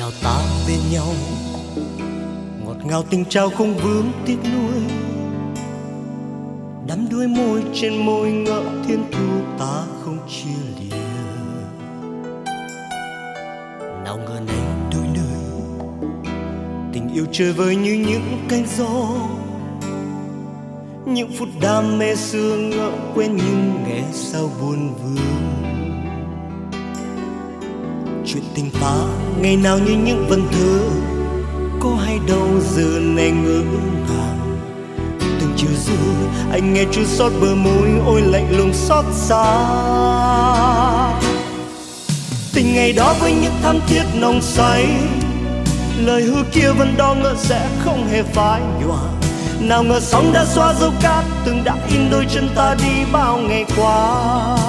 nào ta bên nhau, ngọt ngào tình trao không vướng tiếc nuối. Đắm đuối môi trên môi ngỡ thiên thu ta không chia lìa. Nào ngờ này đôi nơi tình yêu chơi vơi như những cánh gió. Những phút đam mê xưa ngỡ quên nhưng nghe sao buồn vương. Chuyện tình ta ngày nào như những vần thơ, có hay đâu giờ này ngỡ ngàng. Từng chiều rồi anh nghe chua xót bờ môi, ôi lạnh lùng xót xa. Tình ngày đó với những thắm thiết nồng say, lời hứa kia vẫn đo ngỡ sẽ không hề phai nhòa. Nào ngờ sóng đã xóa dấu cát từng đã in đôi chân ta đi bao ngày qua.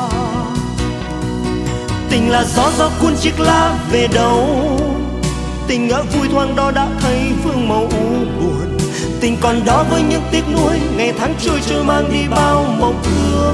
Tình là gió cuốn chiếc lá về đâu, tình ngỡ vui thoáng đó đã thấy phương màu u buồn. Tình còn đó với những tiếc nuối, ngày tháng trôi trôi mang đi bao mộng ước.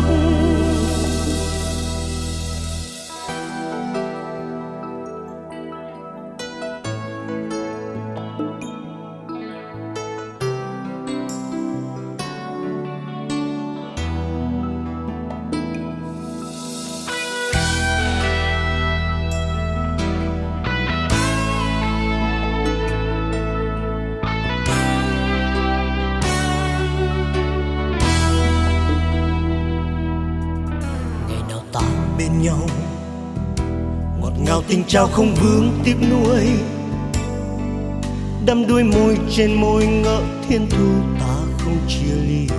Bên nhau ngọt ngào tình trao không vướng tiếc nuối. Đắm đuối môi trên môi ngỡ thiên thu ta không chia lìa.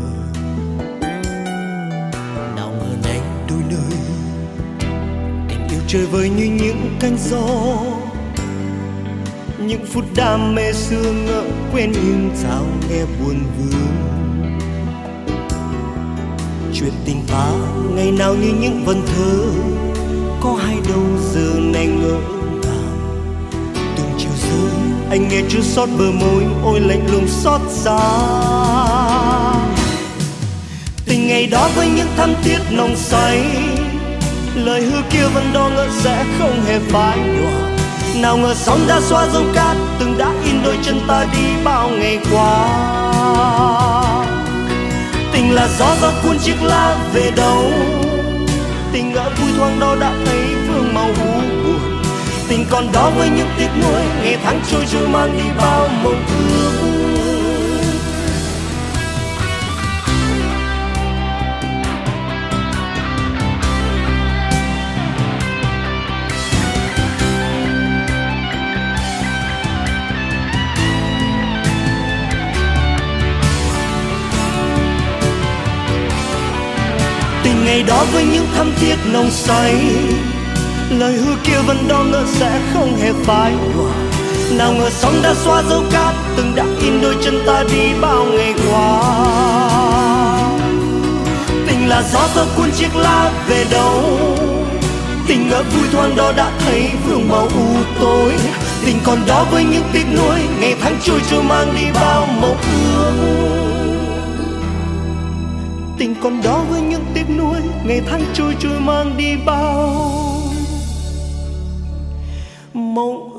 Nào ngờ này đôi nơi tình yêu chơi vơi như những cánh gió. Những phút đam mê xưa ngỡ quên nhưng sao nghe buồn vương. Chuyện tình ta ngày nào như những vần thơ, có hay đâu giờ này ngỡ ngàng. Từng chiều rơi anh nghe chua xót bờ môi, ôi lạnh lùng xót xa. Tình ngày đó với những thắm thiết nồng say, lời hứa kia vẫn đo ngỡ sẽ không hề phai nhòa. Nào ngờ sóng đã xóa dấu cát từng đã in đôi chân ta đi bao ngày qua. Tình là gió cuốn chiếc lá về đâu, tình ngỡ vui thoáng đó đã thấy phương màu u buồn. Tình còn đó với những tiếc nuối, ngày tháng trôi trôi mang đi bao mộng ước. Ngày đó với những thắm thiết nồng say, lời hứa kia vẫn đo ngỡ sẽ không hề phai nhòa. Nào ngờ sóng đã xóa dấu cát từng đã in đôi chân ta đi bao ngày qua. Tình là gió cuốn chiếc lá về đâu, tình ngỡ vui thoáng đó đã thấy phương màu u tối. Tình còn đó với những tiếc nuối, ngày tháng trôi trôi mang đi bao mộng ước. Tình còn đó với những tiếc nuối, ngày tháng trôi trôi mang đi bao mộng